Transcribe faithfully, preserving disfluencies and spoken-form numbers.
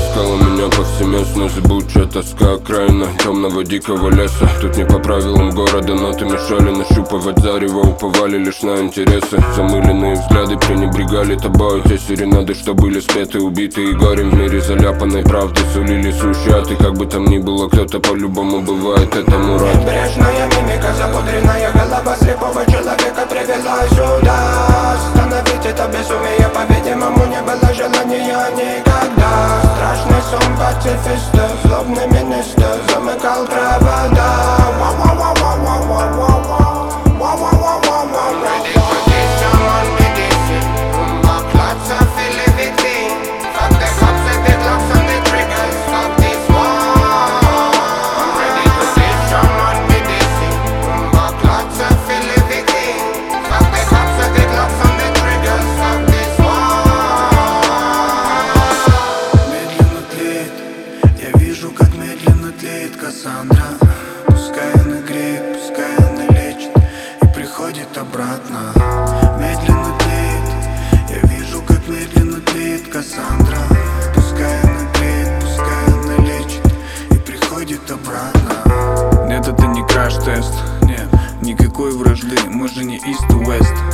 искала меня повсеместно. Зыбучая тоска окраина темного дикого леса. Тут не по правилам города ноты мешали нащупывать зарево. Уповали лишь на интересы. Замыленные взгляды пренебрегали тобой. Те серенады, что были спеты, убиты и горем в мире заляпанной правды, сулили сущаты. Как бы там ни было, кто-то по-любому бывает этому рад. Небрежная мимика, запудренная голова слепого человека привела сюда. Остановить это безумие, по-видимому, не было желания никогда. Страшный сон пацифиста, злобный министр замыкал провода. Кассандра, пускай она греет, пускай она лечит и приходит обратно. Медленно тлеет, я вижу, как медленно тлеет Кассандра. Пускай она греет, пускай она лечит и приходит обратно. Нет, это не краш-тест, нет, никакой вражды, мы же не East to West.